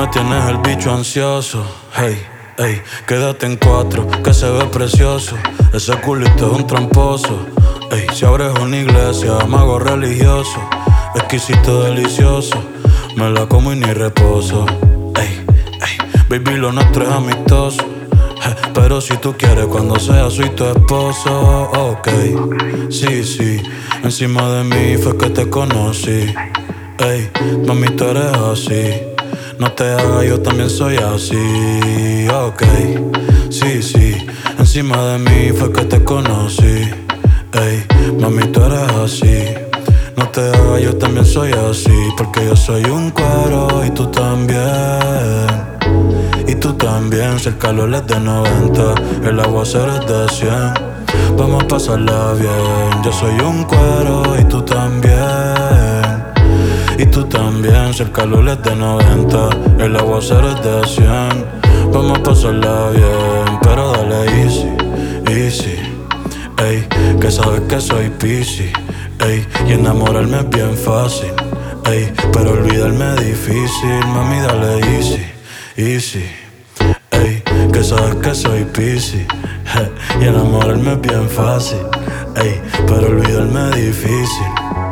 me tienes el bicho ansioso. Hey, hey, quédate en 4, que se ve precioso. Ese culito es un tramposo. Ey, si abres una iglesia, mago religioso. Exquisito, delicioso. Me la como y ni reposo. Ey, ey, baby, lo nuestro es amistoso. Pero si tú quieres cuando sea soy tu esposo. Ok, sí, sí. Encima de mí fue que te conocí. Ey, mami, tú eres así. No te hagas, yo también soy así. Ok, sí, sí. Encima de mí fue que te conocí. Ey, mami, tú eres así. No te hagas, yo también soy así. Porque yo soy un cuero y tú también. Y tú también, si el calor es de 90, el aguacero es de 100. Vamos a pasarla bien. Yo soy un cuero y tú también. Y tú también, si el calor es de 90, el aguacero es de 100. Vamos a pasarla bien, pero dale easy, easy. Ey, que sabes que soy piscis. Ey, y enamorarme es bien fácil. Ey, pero olvidarme es difícil. Mami, dale easy, easy. Ey, que sabes que soy piscis. Y enamorarme es bien fácil. Ey, pero olvidarme es difícil.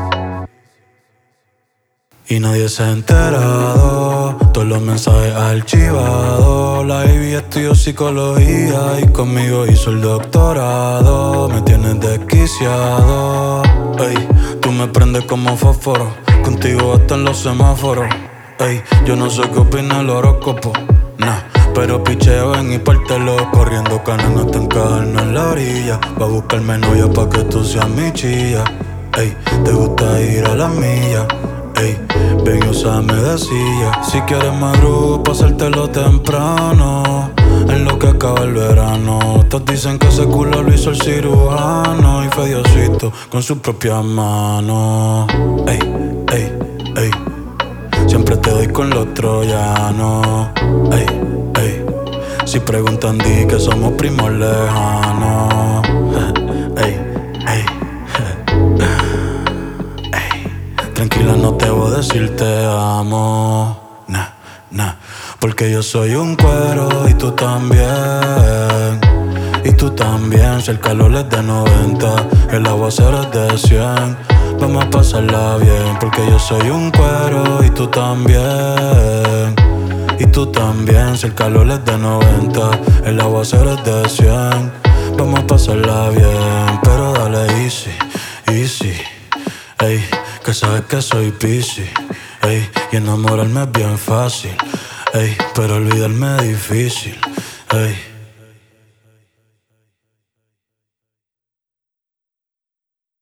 Y nadie se ha enterado, todos los mensajes archivados. La baby estudió psicología y conmigo hizo el doctorado. Me tienes desquiciado. Ey, tú me prendes como fósforo, contigo hasta en los semáforos. Ey, yo no sé qué opina el horóscopo, nah, pero picheo en y pártelo. Corriendo canan hasta encajarnos en la orilla. Va a buscarme novia pa' que tú seas mi chilla. Ey, te gusta ir a la milla. Ey, ven y úsame de silla. Si quieres madrugo, pasártelo temprano. En lo que acaba el verano. Todos dicen que ese culo lo hizo el cirujano. Y fue Diosito con sus propias manos. Ey, ey, ey. Siempre te doy con los troyanos. Ey, ey. Si preguntan di que somos primos lejanos. Ey, ey. Tranquila, no te voy a decir te amo. Nah, nah. Porque yo soy un cuero y tú también. Y tú también, si el calor es de 90, el aguacero es de 100. Vamos a pasarla bien. Porque yo soy un cuero y tú también. Y tú también, si el calor es de 90, el aguacero es de 100. Vamos a pasarla bien, pero dale easy, easy. Ey, que sabes que soy piscis. Ey, y enamorarme es bien fácil. Ey, pero olvidarme es difícil. Ey.